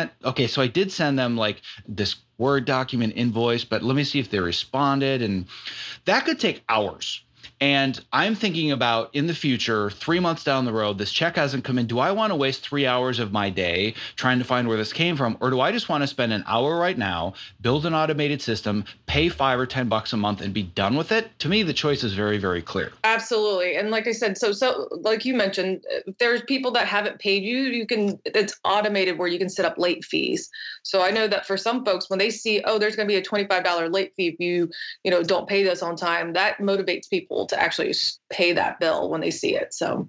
so I did send them this Word document invoice, but let me see if they responded, and that could take hours. And I'm thinking about, in the future, 3 months down the road, this check hasn't come in. Do I want to waste 3 hours of my day trying to find where this came from? Or do I just want to spend an hour right now, build an automated system, pay $5 or $10 a month and be done with it? To me, the choice is very, very clear. Absolutely. And like I said, so like you mentioned, if there's people that haven't paid you, it's automated where you can set up late fees. So I know that for some folks, when they see, oh, there's going to be a $25 late fee if you don't pay this on time, that motivates people to actually pay that bill when they see it. So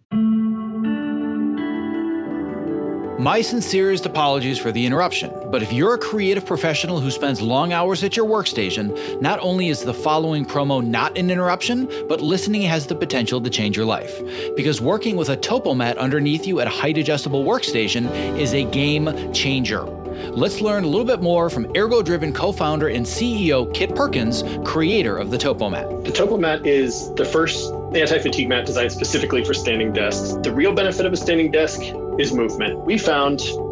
my sincerest apologies for the interruption, but if you're a creative professional who spends long hours at your workstation, not only is the following promo not an interruption, but listening has the potential to change your life. Because working with a Topomat underneath you at a height adjustable workstation is a game changer. Let's learn a little bit more from Ergo-Driven co-founder and CEO Kit Perkins, creator of the Topomat. The Topomat is the first anti-fatigue mat designed specifically for standing desks. The real benefit of a standing desk is movement. We found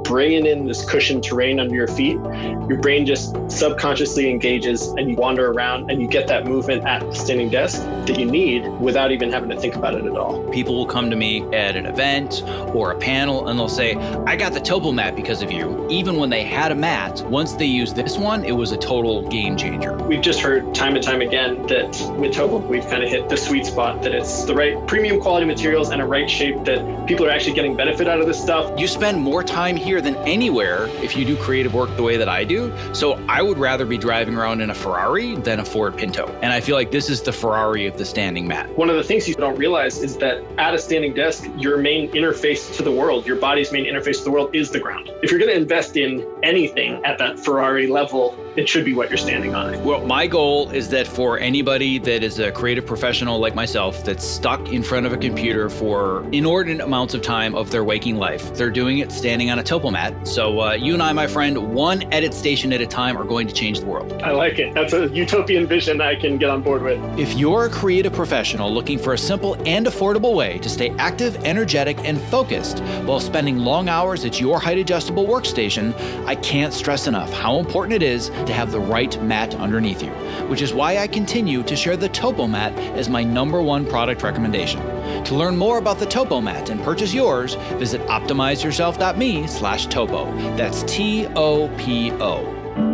bringing in this cushioned terrain under your feet, your brain just subconsciously engages and you wander around and you get that movement at the standing desk that you need without even having to think about it at all. People will come to me at an event or a panel and they'll say, I got the Topo mat because of you. Even when they had a mat, once they used this one, it was a total game changer. We've just heard time and time again that with Topo, we've kind of hit the sweet spot, that it's the right premium quality materials and a right shape, that people are actually getting benefit out of this stuff. You spend more time here than anywhere if you do creative work the way that I do. So I would rather be driving around in a Ferrari than a Ford Pinto. And I feel like this is the Ferrari of the standing mat. One of the things you don't realize is that at a standing desk, your main interface to the world, your body's main interface to the world is the ground. If you're going to invest in anything at that Ferrari level, it should be what you're standing on. Well, my goal is that for anybody that is a creative professional like myself that's stuck in front of a computer for inordinate amounts of time of their waking life, they're doing it standing on a Topo mat. So you and I, my friend, one edit station at a time are going to change the world. I like it. That's a utopian vision I can get on board with. If you're a creative professional looking for a simple and affordable way to stay active, energetic, and focused while spending long hours at your height adjustable workstation, I can't stress enough how important it is to have the right mat underneath you, which is why I continue to share the Topo mat as my #1 product recommendation. To learn more about the Topo mat and purchase yours, visit optimizeyourself.me/topo. That's TOPO.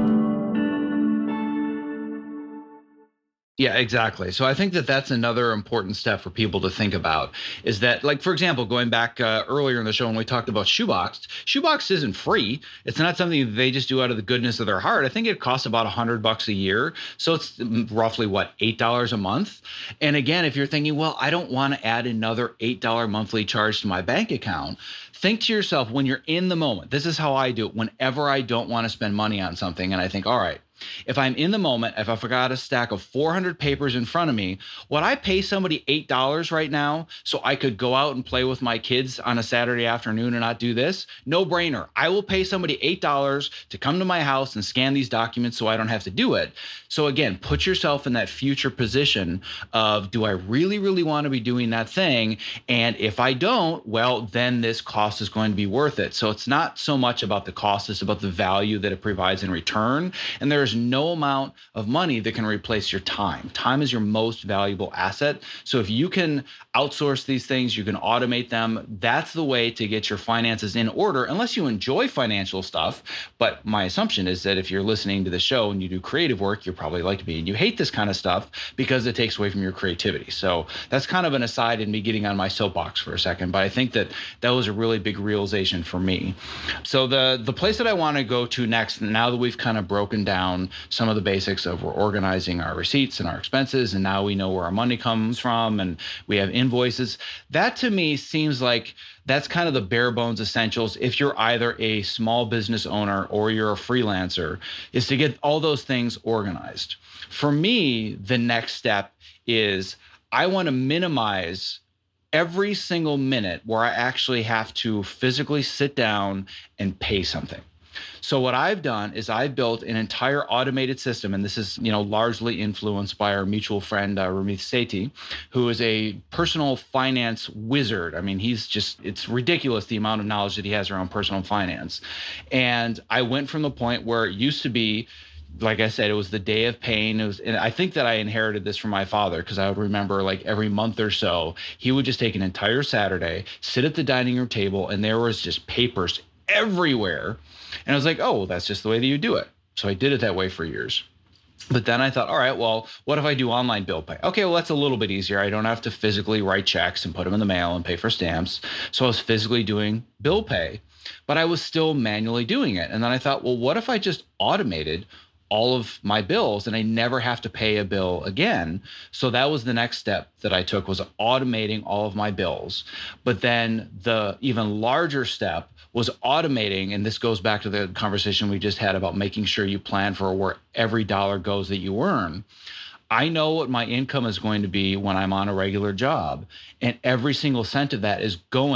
Yeah, exactly. So I think that that's another important step for people to think about is that, like, for example, going back earlier in the show when we talked about Shoebox isn't free. It's not something that they just do out of the goodness of their heart. I think it costs about $100 a year. So it's roughly, what, $8 a month? And again, if you're thinking, well, I don't want to add another $8 monthly charge to my bank account, think to yourself when you're in the moment. This is how I do it whenever I don't want to spend money on something. And I think, all right, if I'm in the moment, if I forgot a stack of 400 papers in front of me, would I pay somebody $8 right now so I could go out and play with my kids on a Saturday afternoon and not do this? No brainer. I will pay somebody $8 to come to my house and scan these documents so I don't have to do it. So again, put yourself in that future position of, do I really, really want to be doing that thing? And if I don't, well, then this cost is going to be worth it. So it's not so much about the cost, it's about the value that it provides in return. And there's no amount of money that can replace your time. Time is your most valuable asset. So if you can outsource these things, you can automate them. That's the way to get your finances in order, unless you enjoy financial stuff. But my assumption is that if you're listening to the show and you do creative work, you're probably like me and you hate this kind of stuff because it takes away from your creativity. So that's kind of an aside in me getting on my soapbox for a second. But I think that that was a really big realization for me. So the place that I want to go to next, now that we've kind of broken down some of the basics of we're organizing our receipts and our expenses, and now we know where our money comes from and we have invoices, that to me seems like that's kind of the bare bones essentials if you're either a small business owner or you're a freelancer, is to get all those things organized. For me, the next step is I want to minimize every single minute where I actually have to physically sit down and pay something. So what I've done is I've built an entire automated system, and this is, largely influenced by our mutual friend, Ramit Sethi, who is a personal finance wizard. I mean, it's ridiculous the amount of knowledge that he has around personal finance. And I went from the point where it used to be, like I said, it was the day of pain. And I think that I inherited this from my father, because I would remember like every month or so, he would just take an entire Saturday, sit at the dining room table, and there was just papers everywhere. And I was like, oh, well, that's just the way that you do it. So I did it that way for years. But then I thought, all right, well, what if I do online bill pay? Okay, well, that's a little bit easier. I don't have to physically write checks and put them in the mail and pay for stamps. So I was physically doing bill pay, but I was still manually doing it. And then I thought, well, what if I just automated all of my bills and I never have to pay a bill again? So that was the next step that I took, was automating all of my bills. But then the even larger step was automating, and this goes back to the conversation we just had about making sure you plan for where every dollar goes that you earn. I know what my income is going to be when I'm on a regular job, and every single cent of that is going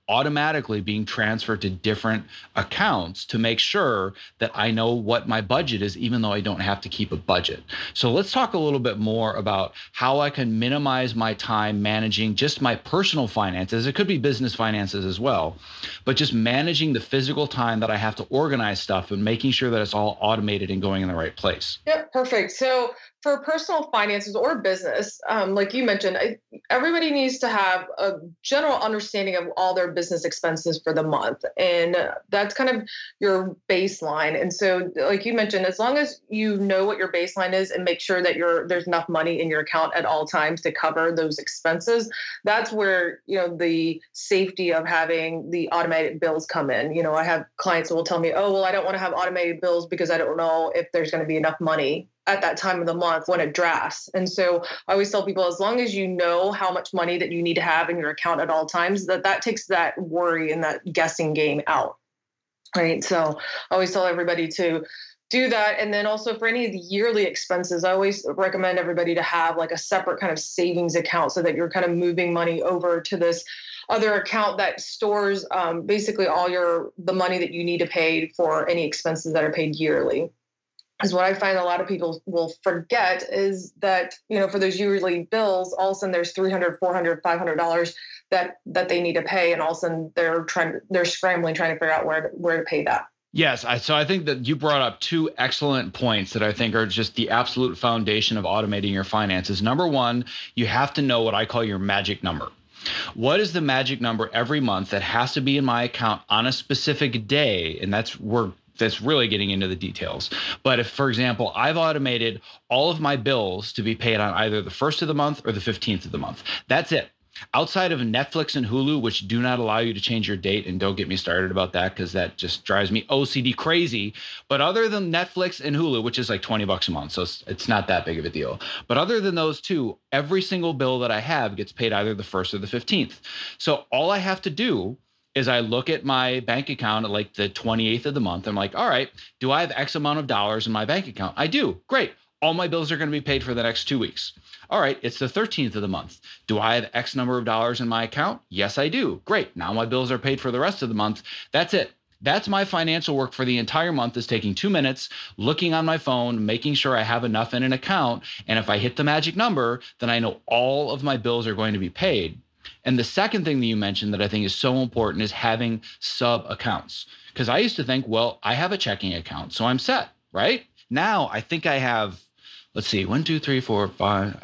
automatically being transferred to different accounts to make sure that I know what my budget is, even though I don't have to keep a budget. So let's talk a little bit more about how I can minimize my time managing just my personal finances. It could be business finances as well, but just managing the physical time that I have to organize stuff and making sure that it's all automated and going in the right place. Yep, perfect. So for personal finances or business, like you mentioned, everybody needs to have a general understanding of all their business expenses for the month. And that's kind of your baseline. And so, like you mentioned, as long as you know what your baseline is and make sure that there's enough money in your account at all times to cover those expenses, that's where, the safety of having the automated bills come in. I have clients who will tell me, oh, well, I don't want to have automated bills because I don't know if there's going to be enough money at that time of the month when it drafts. And so I always tell people, as long as you know how much money that you need to have in your account at all times, that takes that worry and that guessing game out, right? So I always tell everybody to do that. And then also for any of the yearly expenses, I always recommend everybody to have like a separate kind of savings account so that you're kind of moving money over to this other account that stores basically all the money that you need to pay for any expenses that are paid yearly. Because what I find a lot of people will forget is that, for those yearly bills, all of a sudden there's $300, $400, $500 that they need to pay. And all of a sudden they're scrambling, trying to figure out where to pay that. Yes. So I think that you brought up two excellent points that I think are just the absolute foundation of automating your finances. Number one, you have to know what I call your magic number. What is the magic number every month that has to be in my account on a specific day? And that's really getting into the details. But if, for example, I've automated all of my bills to be paid on either the 1st of the month or the 15th of the month, that's it. Outside of Netflix and Hulu, which do not allow you to change your date, and don't get me started about that because that just drives me OCD crazy. But other than Netflix and Hulu, which is like $20 a month, so it's not that big of a deal. But other than those two, every single bill that I have gets paid either the 1st or the 15th. So all I have to do is I look at my bank account at like the 28th of the month. I'm like, all right, do I have X amount of dollars in my bank account? I do. Great. All my bills are going to be paid for the next 2 weeks. All right, it's the 13th of the month. Do I have X number of dollars in my account? Yes, I do. Great. Now my bills are paid for the rest of the month. That's it. That's my financial work for the entire month, is taking 2 minutes, looking on my phone, making sure I have enough in an account. And if I hit the magic number, then I know all of my bills are going to be paid. And the second thing that you mentioned that I think is so important is having sub accounts. Because I used to think, well, I have a checking account, so I'm set, right? Now I think I have, let's see, 1, 2, 3, 4, 5.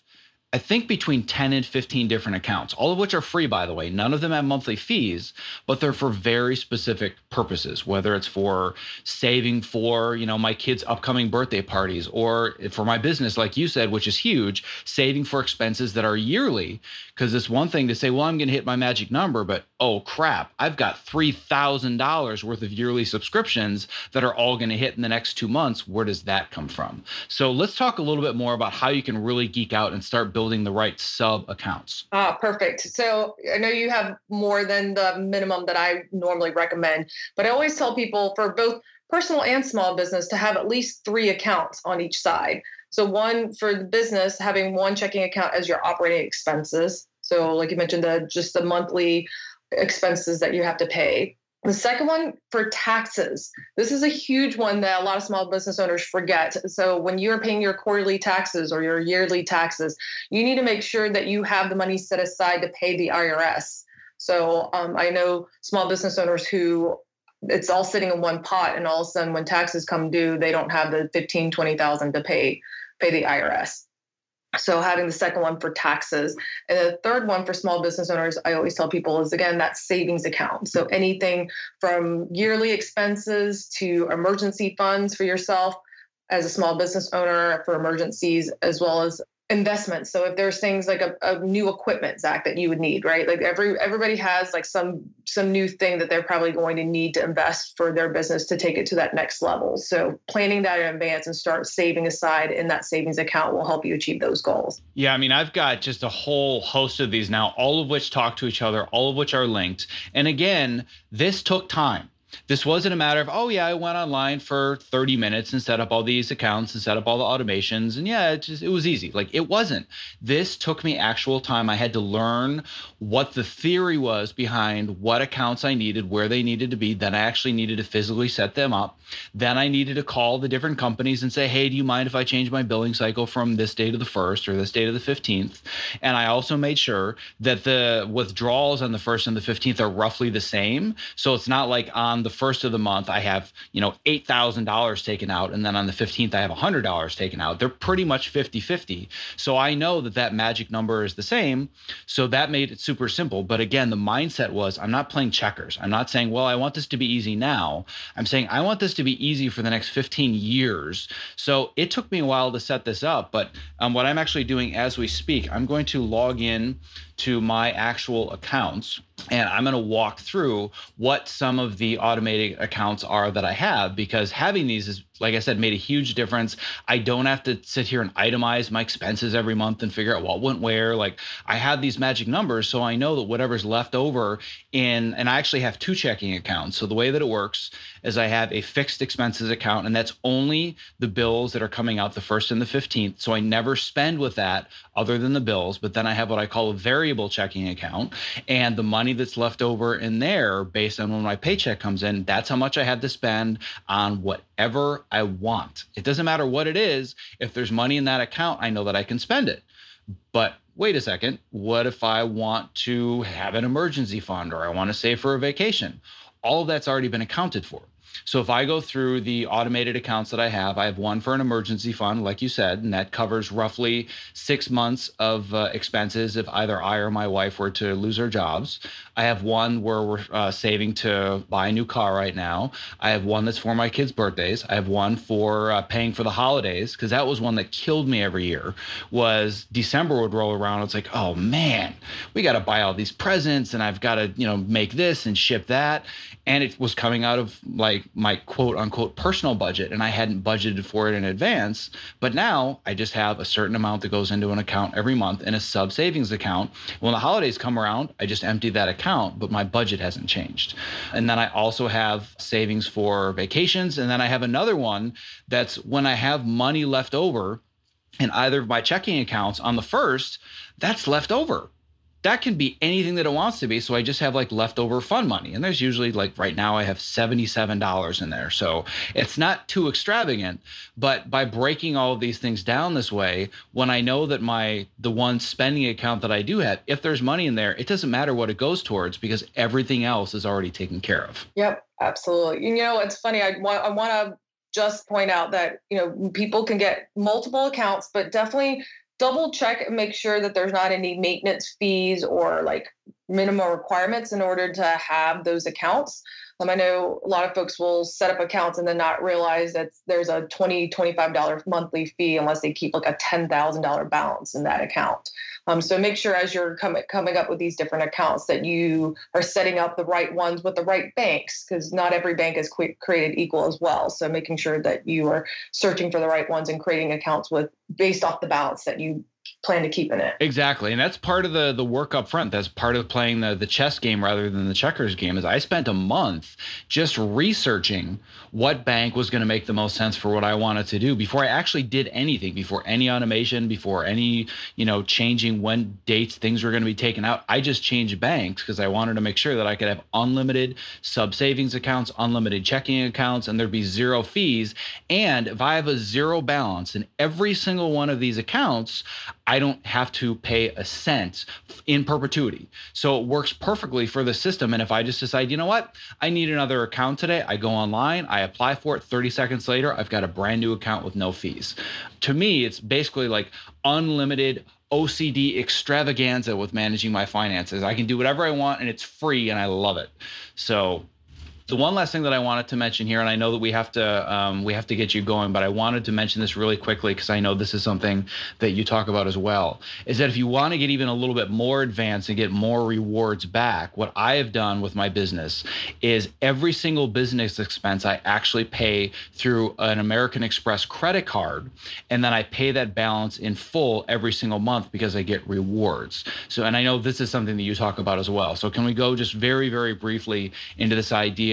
I think between 10 and 15 different accounts, all of which are free, by the way. None of them have monthly fees, but they're for very specific purposes, whether it's for saving for, my kids' upcoming birthday parties, or for my business, like you said, which is huge, saving for expenses that are yearly. Because it's one thing to say, well, I'm going to hit my magic number, but oh crap, I've got $3,000 worth of yearly subscriptions that are all going to hit in the next 2 months. Where does that come from? So let's talk a little bit more about how you can really geek out and start building the right sub accounts. Perfect. So I know you have more than the minimum that I normally recommend, but I always tell people for both personal and small business to have at least 3 accounts on each side. So one for the business, having one checking account as your operating expenses. So like you mentioned, just the monthly expenses that you have to pay. The second one for taxes. This is a huge one that a lot of small business owners forget. So when you're paying your quarterly taxes or your yearly taxes, you need to make sure that you have the money set aside to pay the IRS. So I know small business owners who it's all sitting in one pot, and all of a sudden when taxes come due, they don't have the $15,000, $20,000 to pay the IRS. So having the second one for taxes. And the third one for small business owners, I always tell people, is again, that savings account. So anything from yearly expenses to emergency funds for yourself as a small business owner for emergencies, as well as investments. So if there's things like a new equipment, Zach, that you would need, right? Like everybody has like some new thing that they're probably going to need to invest for their business to take it to that next level. So planning that in advance and start saving aside in that savings account will help you achieve those goals. Yeah, I mean, I've got just a whole host of these now, all of which talk to each other, all of which are linked. And again, this took time. This wasn't a matter of, oh yeah, I went online for 30 minutes and set up all these accounts and set up all the automations. And yeah, it was easy. Like, it wasn't. This took me actual time. I had to learn what the theory was behind what accounts I needed, where they needed to be. Then I actually needed to physically set them up. Then I needed to call the different companies and say, hey, do you mind if I change my billing cycle from this day to the 1st or this day to the 15th? And I also made sure that the withdrawals on the 1st and the 15th are roughly the same. So it's not like on the 1st of the month, I have, $8,000 taken out. And then on the 15th, I have $100 taken out. They're pretty much 50-50. So I know that magic number is the same. So that made it super simple. But again, the mindset was, I'm not playing checkers. I'm not saying, well, I want this to be easy now. I'm saying, I want this to be easy for the next 15 years. So it took me a while to set this up. But what I'm actually doing as we speak, I'm going to log in to my actual accounts, and I'm going to walk through what some of the automated accounts are that I have, because having these is, like I said, made a huge difference. I don't have to sit here and itemize my expenses every month and figure out what went where. Like, I have these magic numbers, so I know that whatever's left over and I actually have 2 checking accounts. So the way that it works is I have a fixed expenses account, and that's only the bills that are coming out the 1st and the 15th. So I never spend with that other than the bills. But then I have what I call a variable checking account, and the money that's left over in there based on when my paycheck comes in, that's how much I have to spend on whatever I want. It doesn't matter what it is. If there's money in that account, I know that I can spend it. But wait a second, what if I want to have an emergency fund, or I want to save for a vacation? All of that's already been accounted for. So if I go through the automated accounts that I have one for an emergency fund, like you said, and that covers roughly 6 months of expenses if either I or my wife were to lose our jobs. I have one where we're saving to buy a new car right now. I have one that's for my kids' birthdays. I have one for paying for the holidays, because that was one that killed me every year. Was December would roll around, it's like, oh man, we got to buy all these presents, and I've got to make this and ship that. And it was coming out of like my quote unquote personal budget, and I hadn't budgeted for it in advance. But now I just have a certain amount that goes into an account every month in a sub savings account. When the holidays come around, I just empty that account, but my budget hasn't changed. And then I also have savings for vacations. And then I have another one that's when I have money left over in either of my checking accounts on the 1st, that's left over. That can be anything that it wants to be. So I just have like leftover fund money. And there's usually, like right now, I have $77 in there. So it's not too extravagant. But by breaking all of these things down this way, when I know that the one spending account that I do have, if there's money in there, it doesn't matter what it goes towards, because everything else is already taken care of. Yep, absolutely. It's funny. I want to just point out that, people can get multiple accounts, but definitely double check and make sure that there's not any maintenance fees or like minimum requirements in order to have those accounts. I know a lot of folks will set up accounts and then not realize that there's a $20, $25 monthly fee unless they keep like a $10,000 balance in that account. So make sure as you're coming up with these different accounts that you are setting up the right ones with the right banks, because not every bank is created equal as well. So making sure that you are searching for the right ones and creating accounts based off the balance that you plan to keep in it. Exactly. And that's part of the work up front. That's part of playing the chess game rather than the checkers game. Is I spent a month just researching what bank was going to make the most sense for what I wanted to do before I actually did anything, before any automation, before any, changing when dates things were going to be taken out. I just changed banks because I wanted to make sure that I could have unlimited sub savings accounts, unlimited checking accounts, and there'd be zero fees. And if I have a zero balance in every single one of these accounts, I don't have to pay a cent in perpetuity. So it works perfectly for the system. And if I just decide, you know what, I need another account today, I go online, I apply for it, 30 seconds later, I've got a brand new account with no fees. To me, it's basically like unlimited OCD extravaganza with managing my finances. I can do whatever I want and it's free and I love it. So the one last thing that I wanted to mention here, and I know that we have to get you going, but I wanted to mention this really quickly because I know this is something that you talk about as well, is that if you want to get even a little bit more advanced and get more rewards back, what I have done with my business is every single business expense I actually pay through an American Express credit card, and then I pay that balance in full every single month because I get rewards. So, and I know this is something that you talk about as well. So can we go just very, very briefly into this idea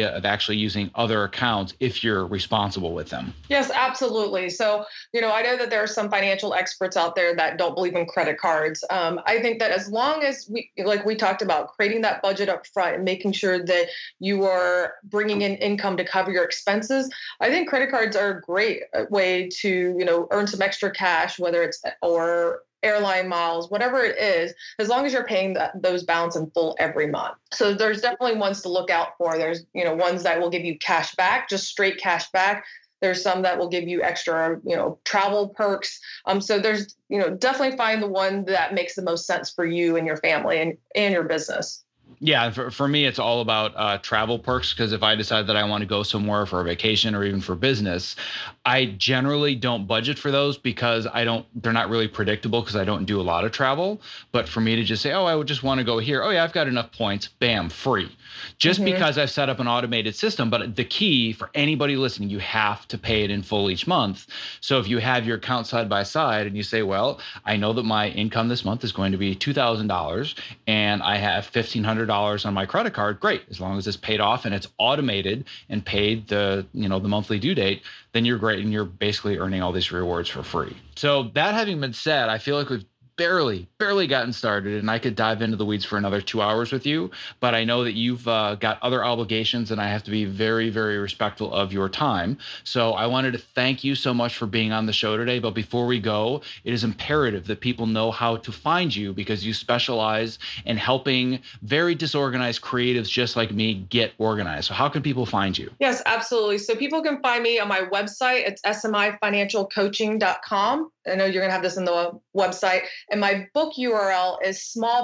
idea of actually using other accounts if you're responsible with them. Yes, absolutely. So, I know that there are some financial experts out there that don't believe in credit cards. I think that as long as like we talked about, creating that budget up front and making sure that you are bringing in income to cover your expenses, I think credit cards are a great way to, earn some extra cash, whether it's or airline miles, whatever it is, as long as you're paying those balance in full every month. So there's definitely ones to look out for. There's, ones that will give you cash back, just straight cash back. There's some that will give you extra, travel perks. So there's, definitely find the one that makes the most sense for you and your family and your business. Yeah, for me, it's all about travel perks, because if I decide that I want to go somewhere for a vacation or even for business, I generally don't budget for those because they're not really predictable because I don't do a lot of travel. But for me to just say, I would just want to go here. Oh, yeah, I've got enough points. Bam, free. Just because I've set up an automated system. But the key for anybody listening, you have to pay it in full each month. So if you have your account side by side and you say, well, I know that my income this month is going to be $2,000 and I have $1,500 on my credit card, great. As long as it's paid off and it's automated and paid the monthly due date, then you're great and you're basically earning all these rewards for free. So that having been said, I feel like we've barely gotten started, and I could dive into the weeds for another 2 hours with you, but I know that you've got other obligations and I have to be very, very respectful of your time. So I wanted to thank you so much for being on the show today. But before we go, it is imperative that people know how to find you, because you specialize in helping very disorganized creatives just like me get organized. So how can people find you? Yes, absolutely. So people can find me on my website. It's smifinancialcoaching.com. I know you're going to have this in the website. And my book URL is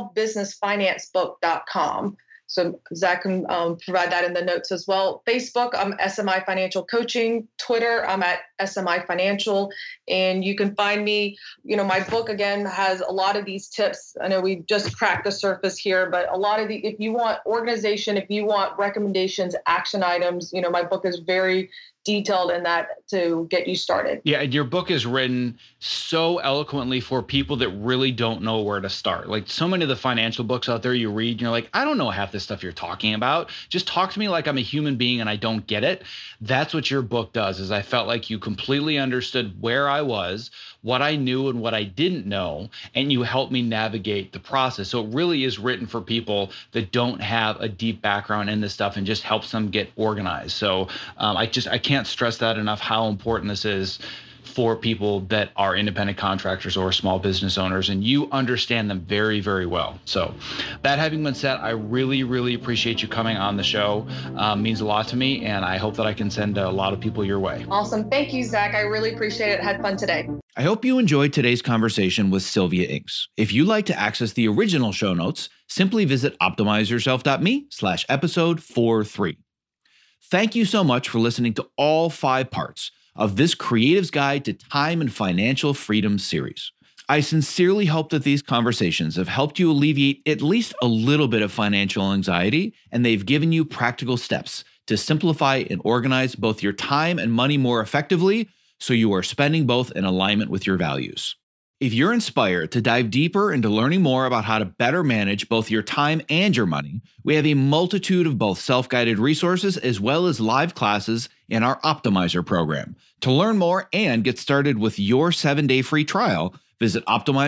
smallbusinessfinancebook.com. So Zach can provide that in the notes as well. Facebook, I'm SMI Financial Coaching. Twitter, I'm at SMI Financial. And you can find me, my book, again, has a lot of these tips. I know we just cracked the surface here, but a lot of if you want organization, if you want recommendations, action items, my book is very detailed in that to get you started. Yeah, your book is written so eloquently for people that really don't know where to start. Like so many of the financial books out there you read and you're like, I don't know half this stuff you're talking about. Just talk to me like I'm a human being and I don't get it. That's what your book does. Is I felt like you completely understood where I was, what I knew and what I didn't know, and you helped me navigate the process. So it really is written for people that don't have a deep background in this stuff and just helps them get organized. So I can't stress that enough, how important this is for people that are independent contractors or small business owners, and you understand them very, very well. So that having been said, I really, really appreciate you coming on the show. Means a lot to me, and I hope that I can send a lot of people your way. Awesome. Thank you, Zach. I really appreciate it. Had fun today. I hope you enjoyed today's conversation with Sylvia Inks. If you'd like to access the original show notes, simply visit optimizeyourself.me/episode 43. Thank you so much for listening to all 5 parts of this Creative's Guide to Time and Financial Freedom series. I sincerely hope that these conversations have helped you alleviate at least a little bit of financial anxiety, and they've given you practical steps to simplify and organize both your time and money more effectively, so you are spending both in alignment with your values. If you're inspired to dive deeper into learning more about how to better manage both your time and your money, we have a multitude of both self-guided resources as well as live classes in our Optimizer program. To learn more and get started with your 7-day free trial, visit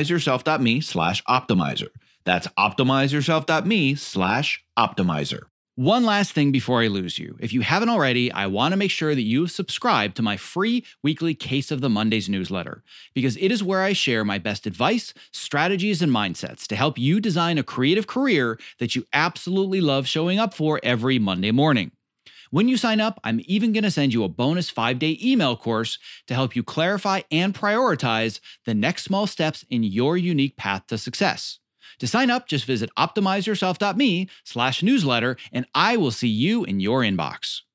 optimizeyourself.me/optimizer. That's optimizeyourself.me/optimizer. One last thing before I lose you. If you haven't already, I want to make sure that you subscribe to my free weekly Case of the Mondays newsletter, because it is where I share my best advice, strategies, and mindsets to help you design a creative career that you absolutely love showing up for every Monday morning. When you sign up, I'm even going to send you a bonus 5-day email course to help you clarify and prioritize the next small steps in your unique path to success. To sign up, just visit optimizeyourself.me/newsletter, and I will see you in your inbox.